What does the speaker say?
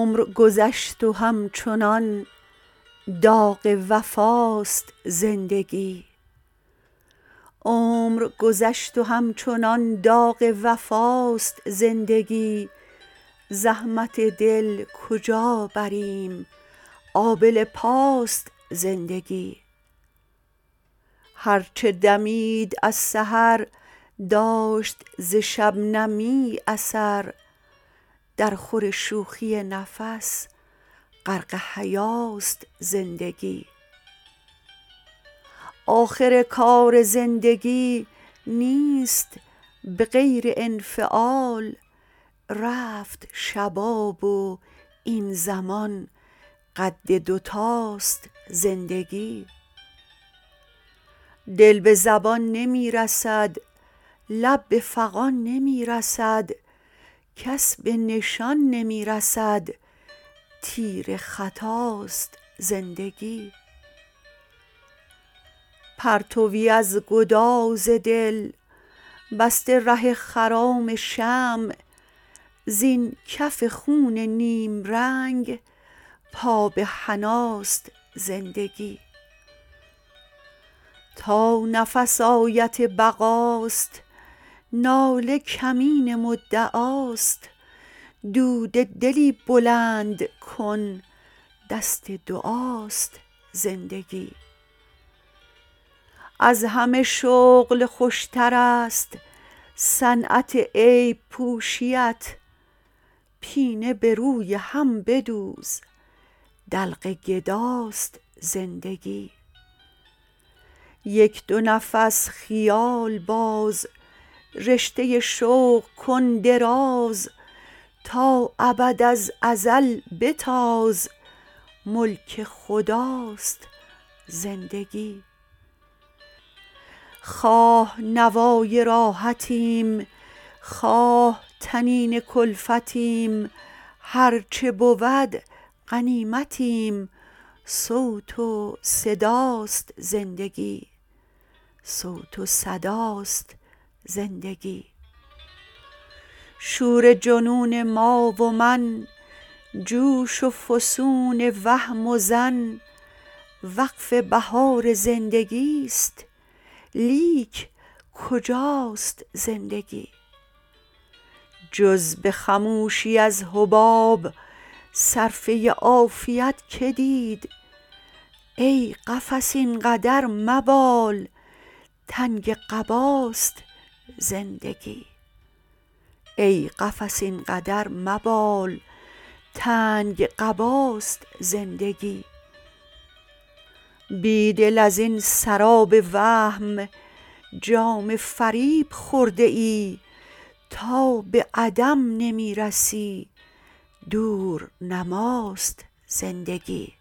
عمر گذشت و همچنان داغ وفاست زندگی. عمر گذشت و همچنان داغ وفاست زندگی. زحمت دل کجا بریم آبله پاست زندگی. هرچه دمید از سحر داشت ز شبنمی اثر. در خور شوخی نفس غرق حیاست زندگی. آخر کار زندگی نیست به غیر انفعال. رفت شباب و این زمان قد دوتاست زندگی. دل به زبان نمی رسد لب به فغان نمی رسد. کس به نشان نمی رسد تیر خطاست زندگی. پرتوی از گداز دل بسته ره خرام شمع. زین کف خون نیم رنگ پا به حناست زندگی. تا نفس آیت بقاست ناله کمین مدعاست. دود دلی بلند کن دست دعاست زندگی. از همه شغل خوشترست صنعت عیب پوشیت. پینه به روی هم بدوز دلق گداست زندگی. یک دو نفس خیال باز رشته شوق کن دراز. تا ابد از ازل بتاز ملک خداست زندگی. خواه نوای راحتیم خواه طنین کلفتیم. هرچه بود غنیمتیم صوت و صداست زندگی. صوت و صداست زندگی. شور جنون ما و من جوش و فسون وهم و ظن. وقف بهار زندگیست لیک کجاست زندگی. جز به خموشی از حباب صرفه عافیت که دید. ای قفس اینقدر مبال تنگ قباست زندگی. ای قفس اینقدر مبال تنگ قباست زندگی. بیدل ازین سراب وهم جام فریب خورده ای. تا به عدم نمی رسی دورنماست زندگی.